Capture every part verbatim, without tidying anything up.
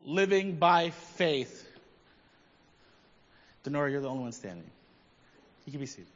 living by faith. Denora, you're the only one standing. You can be seated.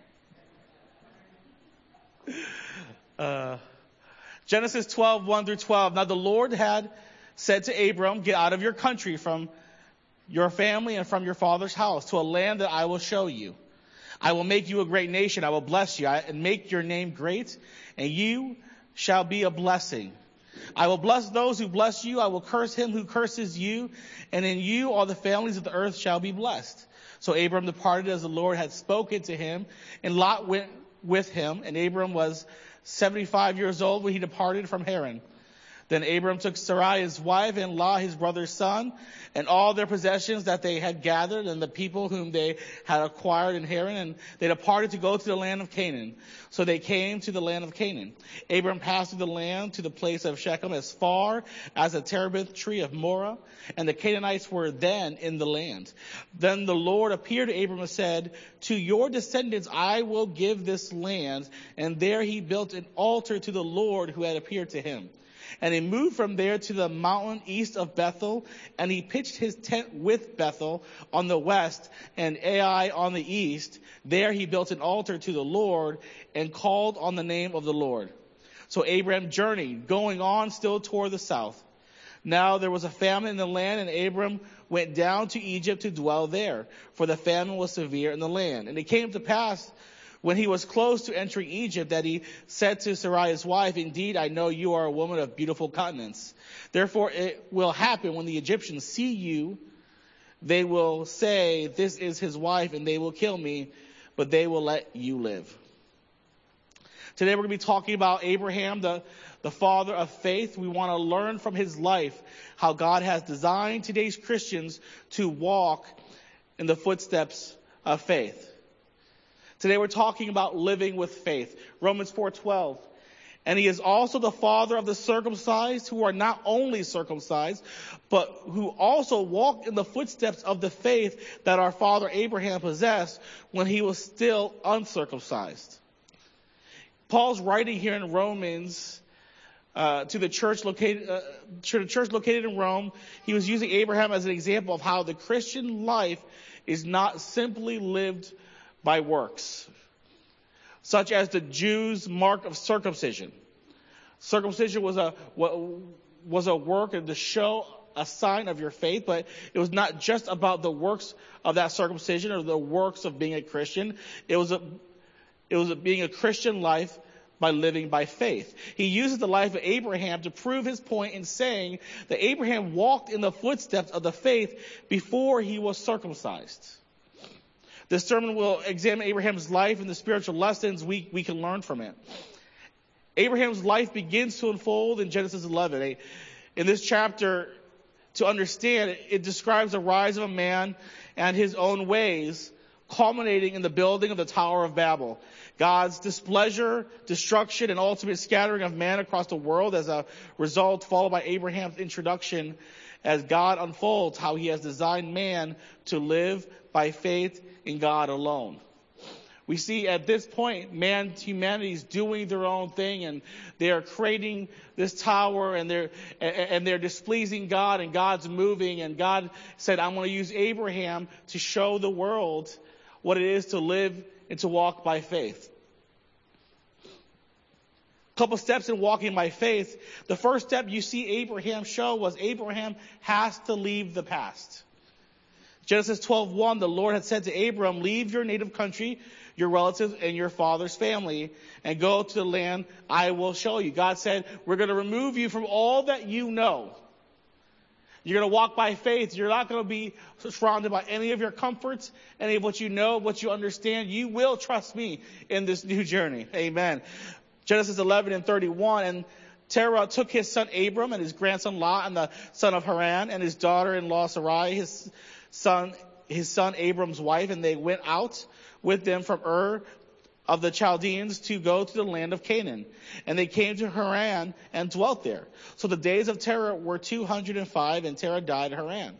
Uh, Genesis twelve, one through twelve. Now the Lord had said to Abram, get out of your country, from your family and from your father's house, to a land that I will show you. I will make you a great nation. I will bless you and make your name great, and you shall be a blessing. I will bless those who bless you. I will curse him who curses you, and in you all the families of the earth shall be blessed. So Abram departed as the Lord had spoken to him, and Lot went with him, and Abram was seventy-five years old when he departed from Haran. Then Abram took Sarai his wife, and Lot his brother's son, and all their possessions that they had gathered, and the people whom they had acquired in Haran, and they departed to go to the land of Canaan. So they came to the land of Canaan. Abram passed through the land to the place of Shechem, as far as the terebinth tree of Moreh, and the Canaanites were then in the land. Then the Lord appeared to Abram and said, to your descendants I will give this land. And there he built an altar to the Lord who had appeared to him. And he moved from there to the mountain east of Bethel, and he pitched his tent with Bethel on the west and Ai on the east. There he built an altar to the Lord and called on the name of the Lord. So Abram journeyed, going on still toward the south. Now there was a famine in the land, and Abram went down to Egypt to dwell there, for the famine was severe in the land. And it came to pass, when he was close to entering Egypt, that he said to Sarai his wife, indeed, I know you are a woman of beautiful countenance. Therefore it will happen when the Egyptians see you, they will say, this is his wife, and they will kill me, but they will let you live. Today we're going to be talking about Abraham, the, the father of faith. We want to learn from his life how God has designed today's Christians to walk in the footsteps of faith. Today we're talking about living with faith. Romans four twelve. And he is also the father of the circumcised, who are not only circumcised, but who also walk in the footsteps of the faith that our father Abraham possessed when he was still uncircumcised. Paul's writing here in Romans uh, to the church located uh, to the church located in Rome. He was using Abraham as an example of how the Christian life is not simply lived by works, such as the Jews' mark of circumcision. Circumcision was a was a work to show a sign of your faith, but it was not just about the works of that circumcision or the works of being a Christian. It was a it was a, being a Christian life by living by faith. He uses the life of Abraham to prove his point in saying that Abraham walked in the footsteps of the faith before he was circumcised. This sermon will examine Abraham's life and the spiritual lessons we, we can learn from it. Abraham's life begins to unfold in Genesis eleven. In this chapter, to understand, it describes the rise of a man and his own ways, culminating in the building of the Tower of Babel. God's displeasure, destruction, and ultimate scattering of man across the world as a result, followed by Abraham's introduction as God unfolds how he has designed man to live by faith in God alone. We see at this point, man, humanity is doing their own thing, and they are creating this tower, and they're and they're displeasing God, and God's moving, and God said, I'm going to use Abraham to show the world what it is to live and to walk by faith. A couple steps in walking by faith. The first step you see Abraham show was Abraham has to leave the past. Genesis twelve one, the Lord had said to Abram, leave your native country, your relatives, and your father's family, and go to the land I will show you. God said, we're going to remove you from all that you know. You're going to walk by faith. You're not going to be surrounded by any of your comforts, any of what you know, what you understand. You will trust me in this new journey. Amen. Genesis eleven and thirty-one, and Terah took his son Abram and his grandson Lot and the son of Haran and his daughter-in-law Sarai, his son, his son Abram's wife, and they went out with them from Ur of the Chaldeans to go to the land of Canaan. And they came to Haran and dwelt there. So the days of Terah were two hundred five, and Terah died at Haran.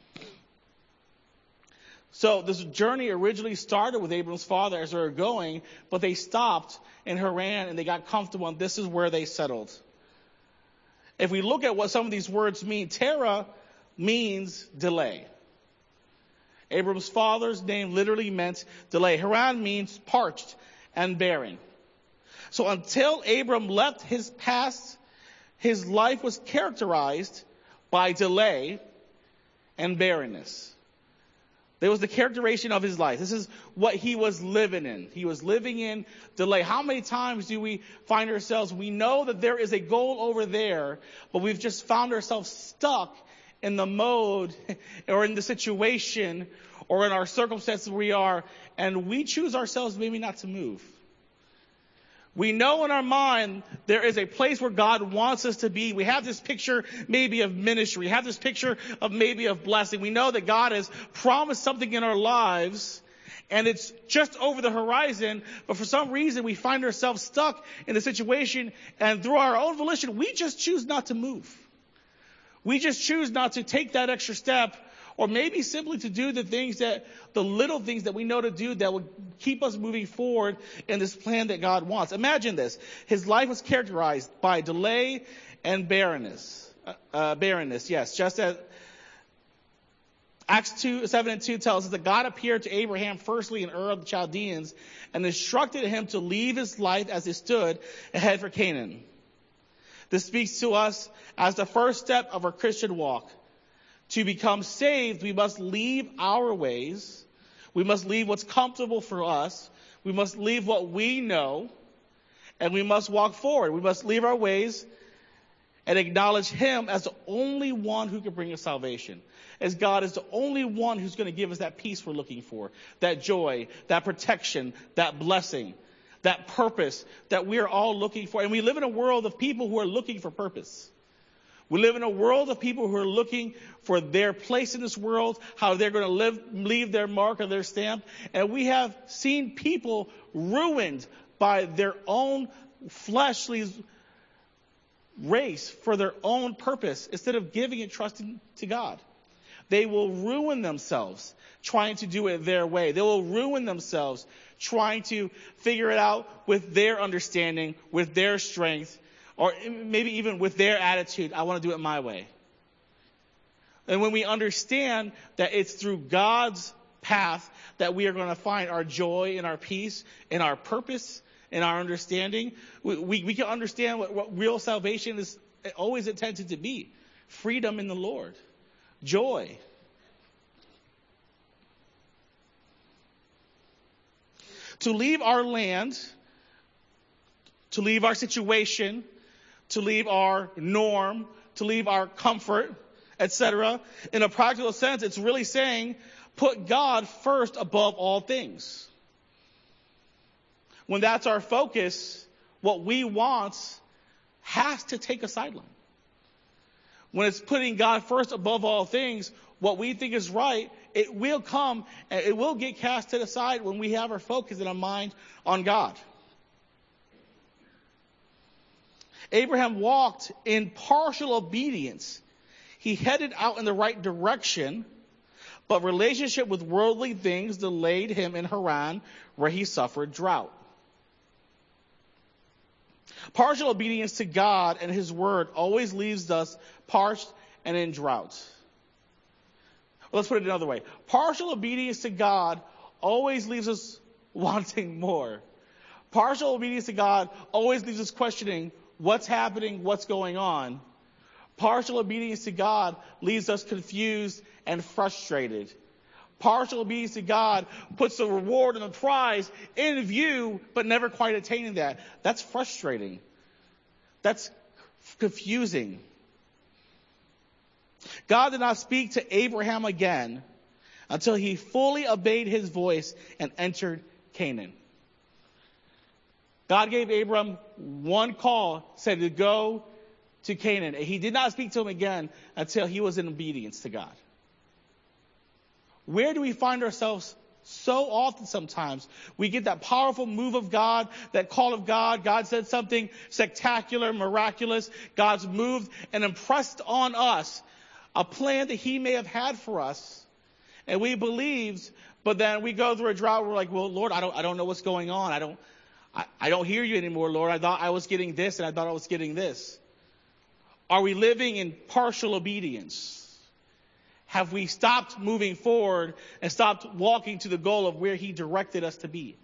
So this journey originally started with Abram's father as they were going, but they stopped in Haran and they got comfortable, and this is where they settled. If we look at what some of these words mean, Terah means delay. Abram's father's name literally meant delay. Haran means parched and barren. So until Abram left his past, his life was characterized by delay and barrenness. There was the characterization of his life. This is what he was living in. He was living in delay. How many times do we find ourselves, we know that there is a goal over there, but we've just found ourselves stuck in the mode or in the situation or in our circumstances where we are, and we choose ourselves maybe not to move. We know in our mind there is a place where God wants us to be. We have this picture maybe of ministry. We have this picture of maybe of blessing. We know that God has promised something in our lives and it's just over the horizon. But for some reason we find ourselves stuck in a situation, and through our own volition, we just choose not to move. We just choose not to take that extra step, or maybe simply to do the things that, the little things that we know to do that will keep us moving forward in this plan that God wants. Imagine this. His life was characterized by delay and barrenness. Uh, uh, barrenness, yes. Just as Acts two, seven and two tells us that God appeared to Abraham firstly in Ur of the Chaldeans and instructed him to leave his life as it stood and head for Canaan. This speaks to us as the first step of our Christian walk. To become saved, we must leave our ways. We must leave what's comfortable for us. We must leave what we know. And we must walk forward. We must leave our ways and acknowledge Him as the only one who can bring us salvation. As God is the only one who's going to give us that peace we're looking for. That joy, that protection, that blessing, that purpose that we are all looking for. And we live in a world of people who are looking for purpose. We live in a world of people who are looking for their place in this world, how they're going to live, leave their mark or their stamp. And we have seen people ruined by their own fleshly race for their own purpose instead of giving and trusting to God. They will ruin themselves trying to do it their way. They will ruin themselves trying to figure it out with their understanding, with their strength, or maybe even with their attitude. I want to do it my way. And when we understand that it's through God's path that we are going to find our joy and our peace and our purpose and our understanding, we, we, we can understand what, what real salvation is always intended to be. Freedom in the Lord. Joy. To leave our land, to leave our situation, to leave our norm, to leave our comfort, et cetera. In a practical sense, it's really saying, put God first above all things. When that's our focus, what we want has to take a sideline. When it's putting God first above all things, what we think is right, it will come and it will get cast to the side when we have our focus and our mind on God. Abraham walked in partial obedience. He headed out in the right direction, but relationship with worldly things delayed him in Haran, where he suffered drought. Partial obedience to God and His word always leaves us parched and in drought. Well, let's put it another way. Partial obedience to God always leaves us wanting more. Partial obedience to God always leaves us questioning what's happening, what's going on. Partial obedience to God leaves us confused and frustrated. Partial obedience to God puts the reward and the prize in view, but never quite attaining that. That's frustrating. That's confusing. God did not speak to Abraham again until he fully obeyed His voice and entered Canaan. God gave Abram one call, said to go to Canaan. He did not speak to him again until he was in obedience to God. Where do we find ourselves so often sometimes? We get that powerful move of God, that call of God. God said something spectacular, miraculous. God's moved and impressed on us a plan that He may have had for us. And we believed, but then we go through a drought. We're like, well, Lord, I don't, I don't know what's going on. I don't, I, I don't hear You anymore, Lord. I thought I was getting this and I thought I was getting this. Are we living in partial obedience? have we stopped moving forward and stopped walking to the goal of where he directed us to be?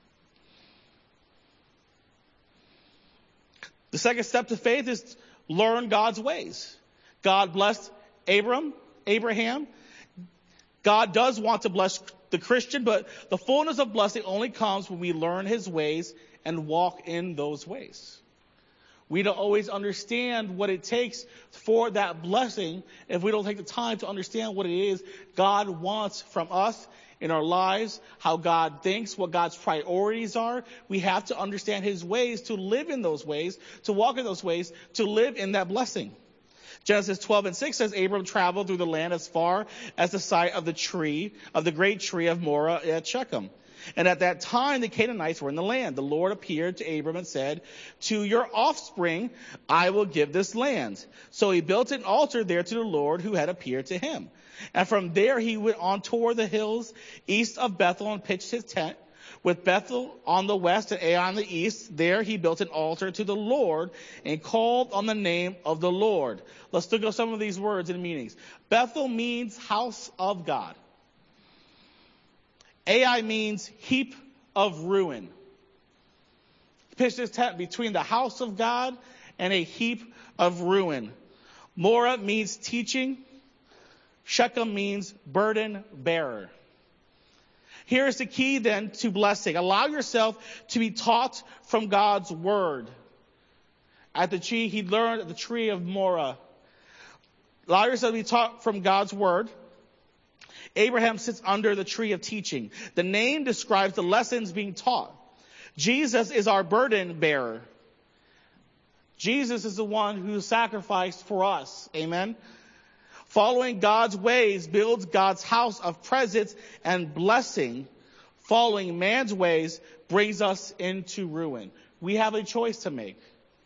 The second step to faith is learn God's ways. God blessed Abram, Abraham. God does want to bless the Christian, but the fullness of blessing only comes when we learn his ways and walk in those ways. We don't always understand what it takes for that blessing if we don't take the time to understand what it is God wants from us in our lives, how God thinks, what God's priorities are. We have to understand his ways to live in those ways, to walk in those ways, to live in that blessing. Genesis twelve and six says, Abram traveled through the land as far as the site of the tree, of the great tree of Moreh at Shechem. And at that time, the Canaanites were in the land. The Lord appeared to Abram and said, to your offspring, I will give this land. So he built an altar there to the Lord who had appeared to him. And from there, he went on toward the hills east of Bethel and pitched his tent. With Bethel on the west and Ai on the east, there he built an altar to the Lord and called on the name of the Lord. Let's look at some of these words and meanings. Bethel means house of God. Ai means heap of ruin. He pitched his tent between the house of God and a heap of ruin. Moreh means teaching. Shechem means burden bearer. Here's the key then to blessing. Allow yourself to be taught from God's word. At the tree, he learned at the tree of Moreh. Allow yourself to be taught from God's word. Abraham sits under the tree of teaching. The name describes the lessons being taught. Jesus is our burden bearer. Jesus is the one who sacrificed for us. Amen. Following God's ways builds God's house of presence and blessing. Following man's ways brings us into ruin. We have a choice to make.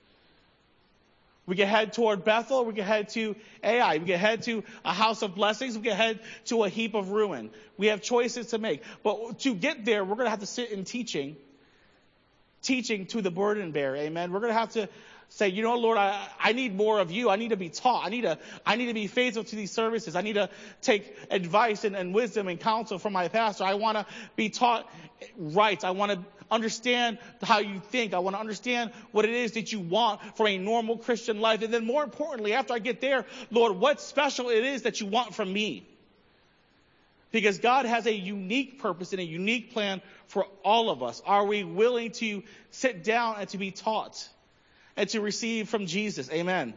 We can head toward Bethel. We can head to Ai. We can head to a house of blessings. We can head to a heap of ruin. We have choices to make. But to get there, we're going to have to sit in teaching. Teaching to the burden bearer. Amen. We're going to have to say, you know, Lord, I, I need more of you. I need to be taught. I need to, I need to be faithful to these services. I need to take advice and, and wisdom and counsel from my pastor. I want to be taught right. I want to understand how you think. I want to understand what it is that you want from a normal Christian life. And then more importantly, after I get there, Lord, what special it is that you want from me. Because God has a unique purpose and a unique plan for all of us. Are we willing to sit down and to be taught? And to receive from Jesus. Amen.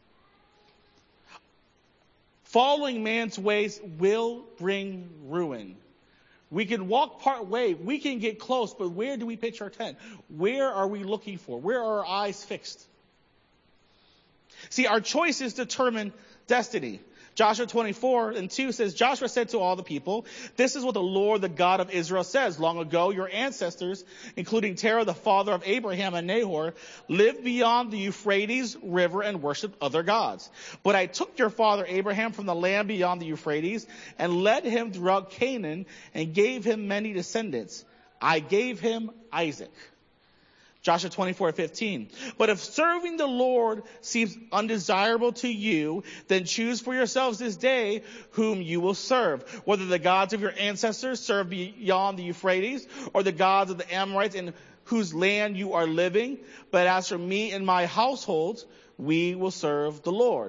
Following man's ways will bring ruin. We can walk part way. We can get close, but where do we pitch our tent? Where are we looking for? Where are our eyes fixed? See, our choices determine destiny. Joshua twenty-four and two says, Joshua said to all the people, this is what the Lord, the God of Israel says. Long ago, your ancestors, including Terah, the father of Abraham and Nahor, lived beyond the Euphrates River and worshipped other gods. But I took your father Abraham from the land beyond the Euphrates and led him throughout Canaan and gave him many descendants. I gave him Isaac. Joshua twenty-four fifteen. But if serving the Lord seems undesirable to you, then choose for yourselves this day whom you will serve, whether the gods of your ancestors served beyond the Euphrates or the gods of the Amorites in whose land you are living. But as for me and my household, we will serve the Lord.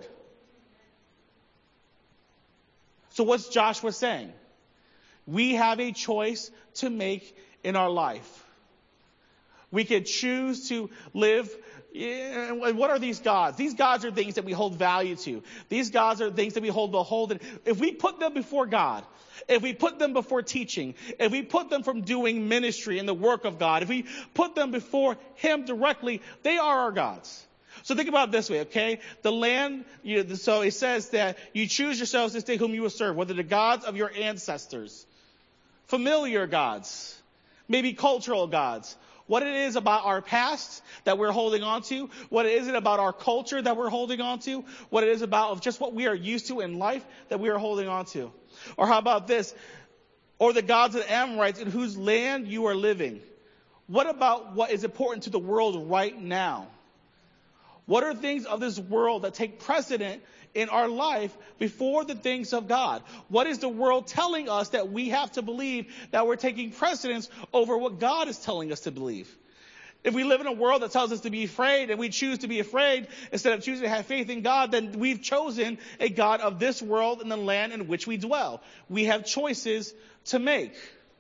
So what's Joshua saying? We have a choice to make in our life. We could choose to live. And what are these gods? These gods are things that we hold value to. These gods are things that we hold beholden. If we put them before God, if we put them before teaching, if we put them from doing ministry and the work of God, if we put them before Him directly, they are our gods. So think about it this way, okay? The land, you, so it says that you choose yourselves this day whom you will serve, whether the gods of your ancestors, familiar gods, maybe cultural gods. What it is about our past that we're holding on to, what it is about our culture that we're holding on to, what it is about of just what we are used to in life that we are holding on to. Or how about this? Or the gods of the Amorites in whose land you are living. What about what is important to the world right now? What are things of this world that take precedent in our life before the things of God? What is the world telling us that we have to believe that we're taking precedence over what God is telling us to believe? If we live in a world that tells us to be afraid and we choose to be afraid instead of choosing to have faith in God, then we've chosen a God of this world and the land in which we dwell. We have choices to make.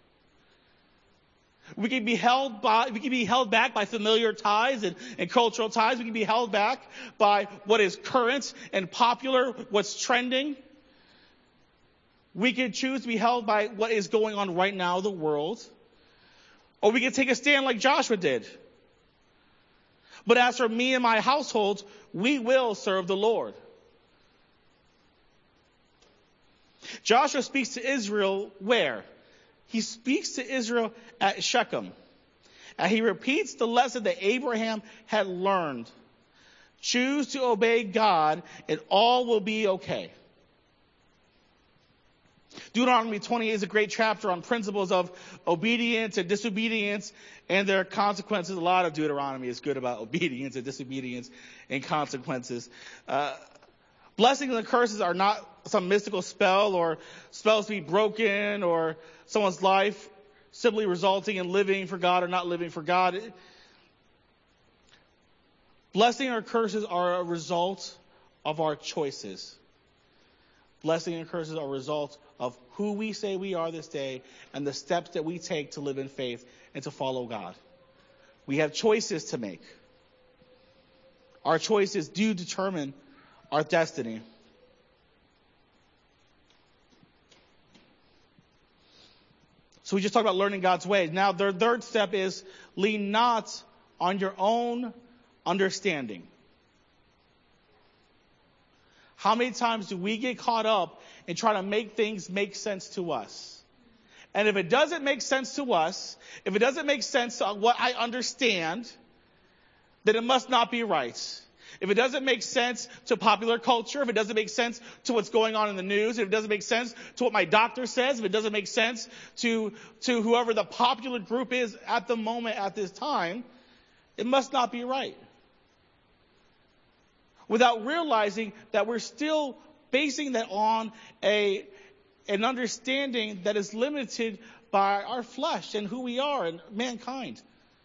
We can be held by, we can be held back by familiar ties and, and cultural ties. We can be held back by what is current and popular, what's trending. We can choose to be held by what is going on right now in the world. Or we can take a stand like Joshua did. But as for me and my household, we will serve the Lord. Joshua speaks to Israel where? He speaks to Israel at Shechem. And he repeats the lesson that Abraham had learned. Choose to obey God and all will be okay. Deuteronomy twenty is a great chapter on principles of obedience and disobedience and their consequences. A lot of Deuteronomy is good about obedience and disobedience and consequences. Uh, blessings and curses are not some mystical spell or spells to be broken or someone's life simply resulting in living for God or not living for God. Blessing or curses are a result of our choices. Blessing and curses are a result of who we say we are this day and the steps that we take to live in faith and to follow God. We have choices to make. Our choices do determine our destiny. So we just talked about learning God's ways. Now, the third step is lean not on your own understanding. How many times do we get caught up in trying to make things make sense to us? And if it doesn't make sense to us, if it doesn't make sense to what I understand, then it must not be right. If it doesn't make sense to popular culture, if it doesn't make sense to what's going on in the news, if it doesn't make sense to what my doctor says, if it doesn't make sense to, to whoever the popular group is at the moment, at this time, it must not be right. Without realizing that we're still basing that on a, an understanding that is limited by our flesh and who we are and mankind.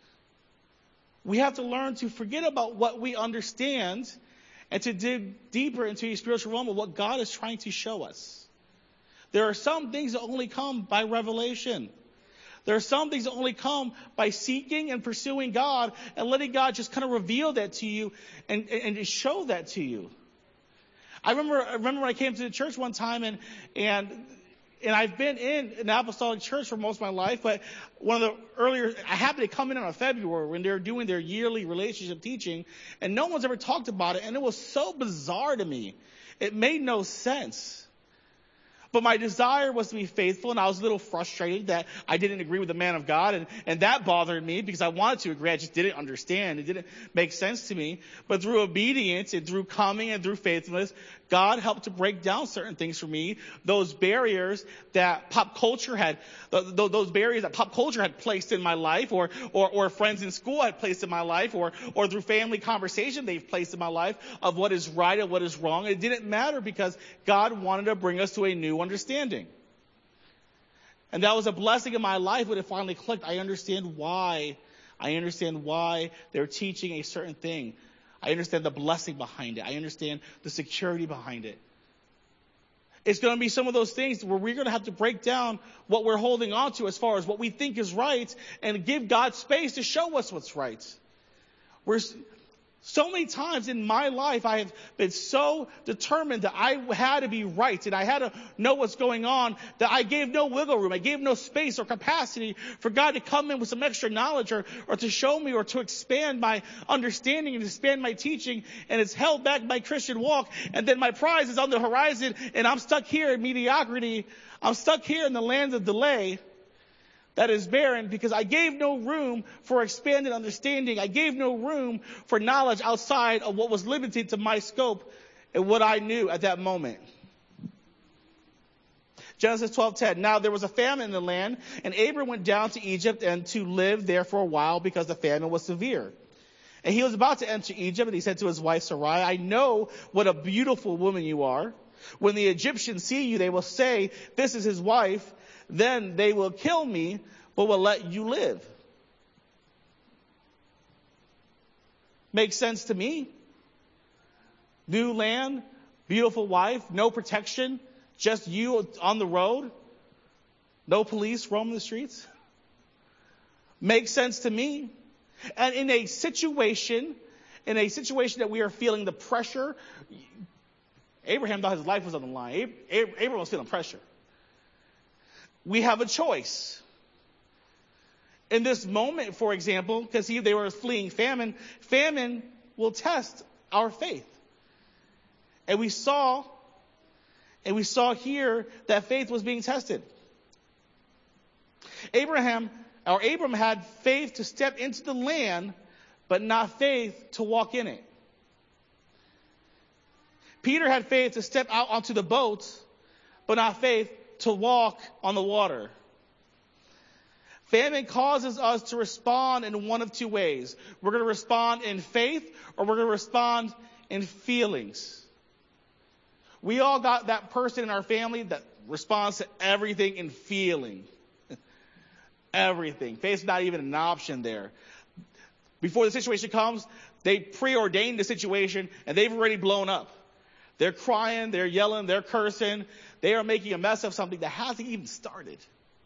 We have to learn to forget about what we understand and to dig deeper into a spiritual realm of what God is trying to show us. There are some things that only come by revelation. There are some things that only come by seeking and pursuing God and letting God just kind of reveal that to you and, and, and show that to you. I remember, I remember when I came to the church one time and, and, and I've been in an apostolic church for most of my life, but one of the earlier, I happened to come in in February when they were doing their yearly relationship teaching, and no one's ever talked about it, and it was so bizarre to me. It made no sense. But my desire was to be faithful, and I was a little frustrated that I didn't agree with the man of God, and, and that bothered me because I wanted to agree. I just didn't understand. It didn't make sense to me. But through obedience and through coming and through faithfulness, God helped to break down certain things for me. Those barriers that pop culture had, those barriers that pop culture had placed in my life, or, or, or friends in school had placed in my life, or, or through family conversation they've placed in my life of what is right and what is wrong. It didn't matter because God wanted to bring us to a new understanding. And that was a blessing in my life when it finally clicked. I understand why. I understand why they're teaching a certain thing. I understand the blessing behind it. I understand the security behind it. It's going to be some of those things where we're going to have to break down what we're holding on to as far as what we think is right and give God space to show us what's right. We're So many times in my life, I have been so determined that I had to be right and I had to know what's going on that I gave no wiggle room. I gave no space or capacity for God to come in with some extra knowledge or, or to show me or to expand my understanding and expand my teaching. And it's held back my Christian walk. And then my prize is on the horizon and I'm stuck here in mediocrity. I'm stuck here in the land of delay. That is barren because I gave no room for expanded understanding. I gave no room for knowledge outside of what was limited to my scope and what I knew at that moment. Genesis twelve ten. Now there was a famine in the land, and Abram went down to Egypt and to live there for a while because the famine was severe. And he was about to enter Egypt, and he said to his wife Sarai, I know what a beautiful woman you are. When the Egyptians see you, they will say, this is his wife. Then they will kill me, but will let you live. Makes sense to me. New land, beautiful wife, no protection, just you on the road, no police roaming the streets. Makes sense to me. And in a situation, in a situation that we are feeling the pressure, Abraham thought his life was on the line. Abraham was feeling pressure. We have a choice. In this moment, for example, because they were fleeing famine, famine will test our faith. And we saw, and we saw here that faith was being tested. Abraham, or Abram had faith to step into the land, but not faith to walk in it. Peter had faith to step out onto the boat, but not faith to walk on the water. Famine causes us to respond in one of two ways. We're going to respond in faith, or we're going to respond in feelings. We all got that person in our family that responds to everything in feeling. Everything. Faith's not even an option there. Before the situation comes, they preordained the situation, and they've already blown up. They're crying, they're yelling, they're cursing. They are making a mess of something that hasn't even started.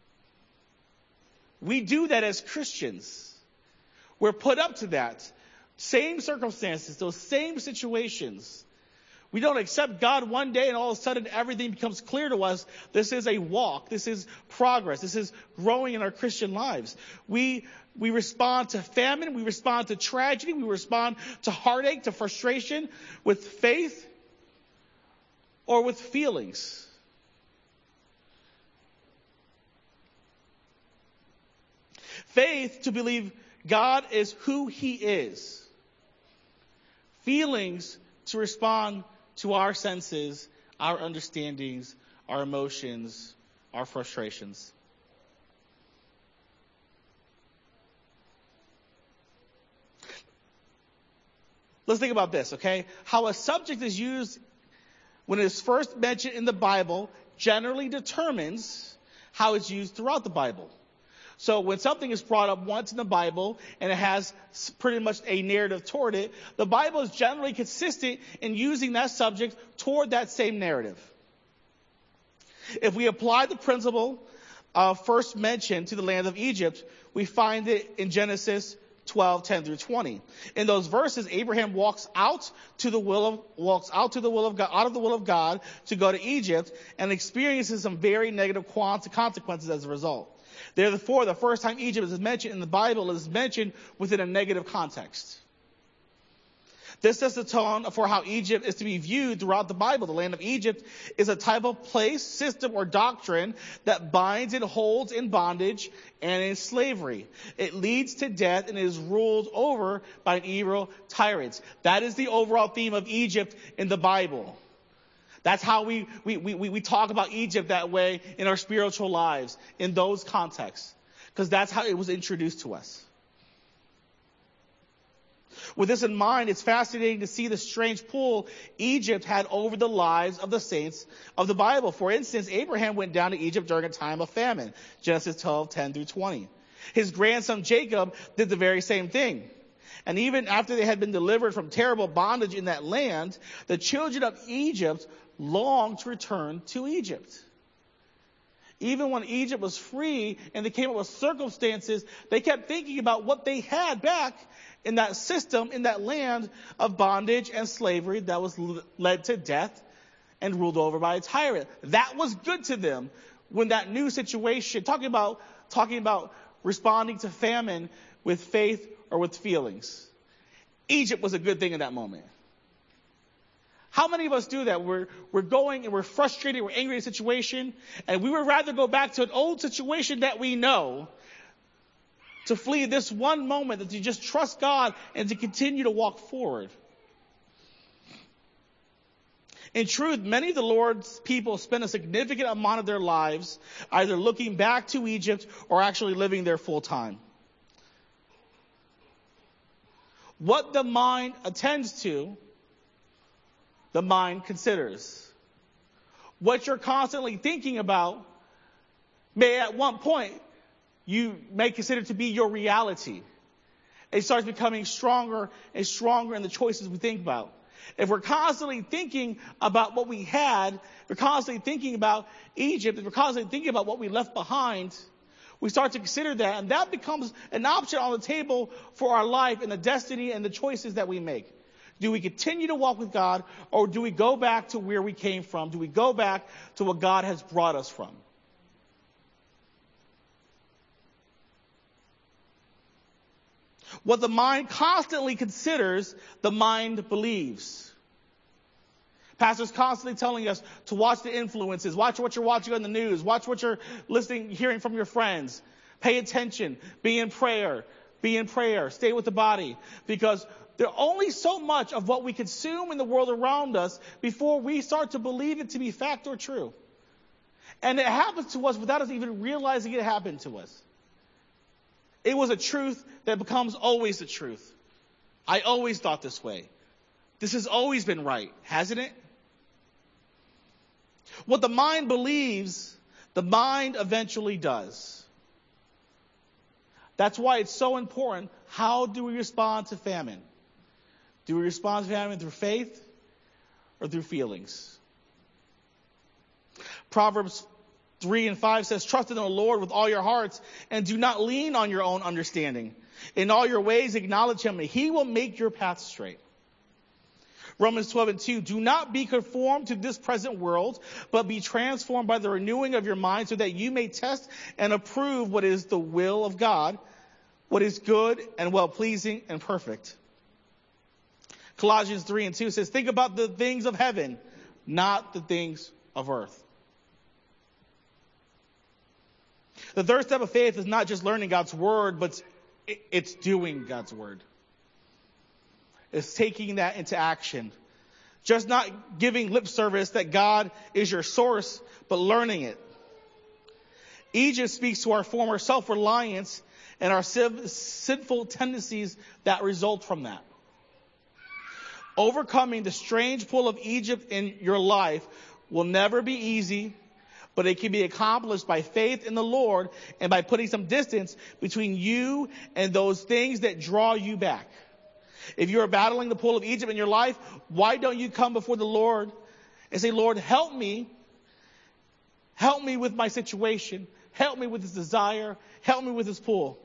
We do that as Christians. We're put up to that. Same circumstances, those same situations. We don't accept God one day and all of a sudden everything becomes clear to us. This is a walk. This is progress. This is growing in our Christian lives. We, we respond to famine. We respond to tragedy. We respond to heartache, to frustration with faith or with feelings. Faith to believe God is who he is. Feelings to respond to our senses, our understandings, our emotions, our frustrations. Let's think about this, okay? How a subject is used when it is first mentioned in the Bible generally determines how it's used throughout the Bible. So when something is brought up once in the Bible and it has pretty much a narrative toward it, the Bible is generally consistent in using that subject toward that same narrative. If we apply the principle uh, first mentioned to the land of Egypt, we find it in Genesis twelve, ten through twenty. In those verses, Abraham walks out to the will of walks out to the will of God, out of the will of God to go to Egypt, and experiences some very negative consequences as a result. Therefore, the first time Egypt is mentioned in the Bible is mentioned within a negative context. This sets the tone for how Egypt is to be viewed throughout the Bible. The land of Egypt is a type of place, system, or doctrine that binds and holds in bondage and in slavery. It leads to death and is ruled over by an evil tyrant. That is the overall theme of Egypt in the Bible. That's how we, we, we, we talk about Egypt that way in our spiritual lives, in those contexts. Because that's how it was introduced to us. With this in mind, it's fascinating to see the strange pull Egypt had over the lives of the saints of the Bible. For instance, Abraham went down to Egypt during a time of famine, Genesis twelve, ten through twenty. His grandson Jacob did the very same thing. And even after they had been delivered from terrible bondage in that land, the children of Egypt longed to return to Egypt. Even when Egypt was free and they came up with circumstances, they kept thinking about what they had back in that system, in that land of bondage and slavery that was led to death and ruled over by a tyrant. That was good to them when that new situation, talking about, talking about responding to famine with faith or with feelings. Egypt was a good thing in that moment. How many of us do that? We're, we're going and we're frustrated, we're angry at a situation, and we would rather go back to an old situation that we know to flee this one moment, that to just trust God and to continue to walk forward. In truth, many of the Lord's people spend a significant amount of their lives either looking back to Egypt or actually living there full time. What the mind attends to, the mind considers. What you're constantly thinking about may at one point you may consider to be your reality. It starts becoming stronger and stronger in the choices we think about. If we're constantly thinking about what we had, if we're constantly thinking about Egypt, if we're constantly thinking about what we left behind, we start to consider that, and that becomes an option on the table for our life and the destiny and the choices that we make. Do we continue to walk with God, or do we go back to where we came from? Do we go back to what God has brought us from? What the mind constantly considers, the mind believes. Pastor's constantly telling us to watch the influences, watch what you're watching on the news, watch what you're listening, hearing from your friends. Pay attention, be in prayer, be in prayer, stay with the body. Because there's only so much of what we consume in the world around us before we start to believe it to be fact or true. And it happens to us without us even realizing it happened to us. It was a truth that becomes always the truth. I always thought this way. This has always been right, hasn't it? What the mind believes, the mind eventually does. That's why it's so important. How do we respond to famine? Do we respond to famine through faith or through feelings? Proverbs three and five says, trust in the Lord with all your hearts and do not lean on your own understanding. In all your ways acknowledge him and he will make your path straight. Romans twelve and two, do not be conformed to this present world, but be transformed by the renewing of your mind so that you may test and approve what is the will of God, what is good and well-pleasing and perfect. Colossians three and two says, think about the things of heaven, not the things of earth. The third step of faith is not just learning God's word, but it's doing God's word. It's taking that into action. Just not giving lip service that God is your source, but learning it. Egypt speaks to our former self-reliance and our sinful tendencies that result from that. Overcoming the strange pull of Egypt in your life will never be easy, but it can be accomplished by faith in the Lord and by putting some distance between you and those things that draw you back. If you are battling the pull of Egypt in your life, why don't you come before the Lord and say, Lord, help me. Help me with my situation. Help me with this desire. Help me with this pull.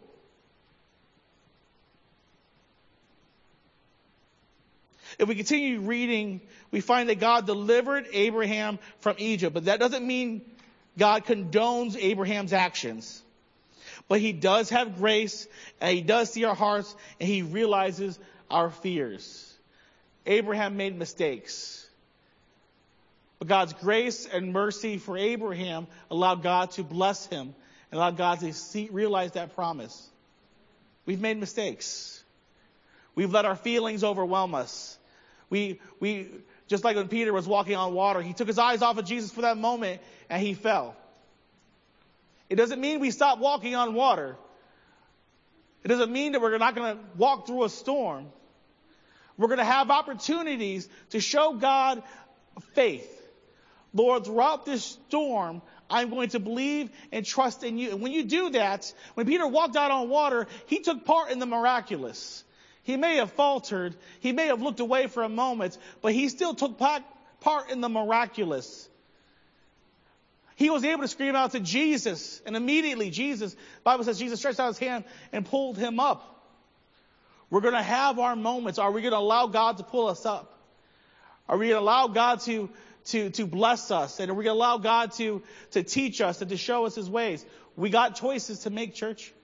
If we continue reading, we find that God delivered Abraham from Egypt, but that doesn't mean God condones Abraham's actions. But he does have grace, and he does see our hearts, and he realizes our fears. Abraham made mistakes. But God's grace and mercy for Abraham allowed God to bless him and allowed God to see, realize that promise. We've made mistakes. We've let our feelings overwhelm us. We, we, just like when Peter was walking on water, he took his eyes off of Jesus for that moment and he fell. It doesn't mean we stop walking on water. It doesn't mean that we're not going to walk through a storm. We're going to have opportunities to show God faith. Lord, throughout this storm, I'm going to believe and trust in you. And when you do that, when Peter walked out on water, he took part in the miraculous. He may have faltered. He may have looked away for a moment, but he still took part in the miraculous. He was able to scream out to Jesus, and immediately Jesus, the Bible says Jesus stretched out his hand and pulled him up. We're going to have our moments. Are we going to allow God to pull us up? Are we going to allow God to, to, to bless us? And are we going to allow God to, to teach us and to show us his ways? We got choices to make, church.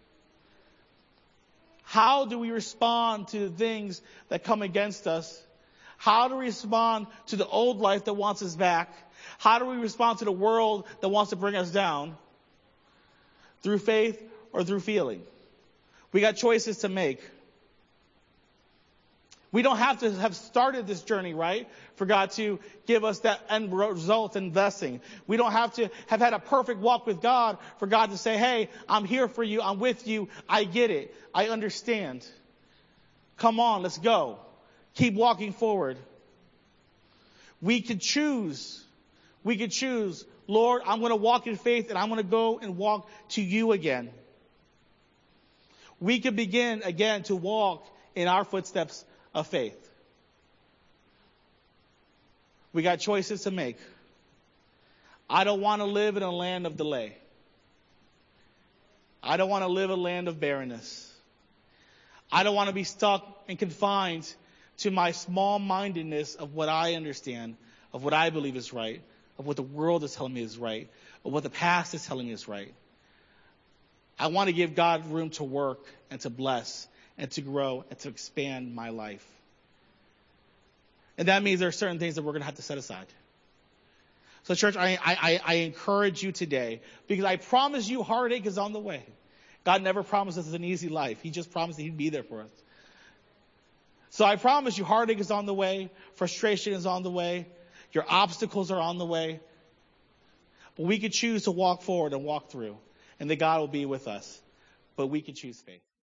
How do we respond to the things that come against us? How do we respond to the old life that wants us back? How do we respond to the world that wants to bring us down? Through faith or through feeling? We got choices to make. We don't have to have started this journey, right, for God to give us that end result and blessing. We don't have to have had a perfect walk with God for God to say, hey, I'm here for you. I'm with you. I get it. I understand. Come on, let's go. Keep walking forward. We could choose. We could choose, Lord, I'm going to walk in faith and I'm going to go and walk to you again. We could begin again to walk in our footsteps of faith. We got choices to make. I don't want to live in a land of delay. I don't want to live in a land of barrenness. I don't want to be stuck and confined to my small-mindedness of what I understand, of what I believe is right, of what the world is telling me is right, of what the past is telling me is right. I want to give God room to work and to bless and to grow and to expand my life. And that means there are certain things that we're going to have to set aside. So church, I, I, I encourage you today, because I promise you heartache is on the way. God never promised us an easy life. He just promised that he'd be there for us. So I promise you heartache is on the way. Frustration is on the way. Your obstacles are on the way. But we could choose to walk forward and walk through. And that God will be with us. But we can choose faith.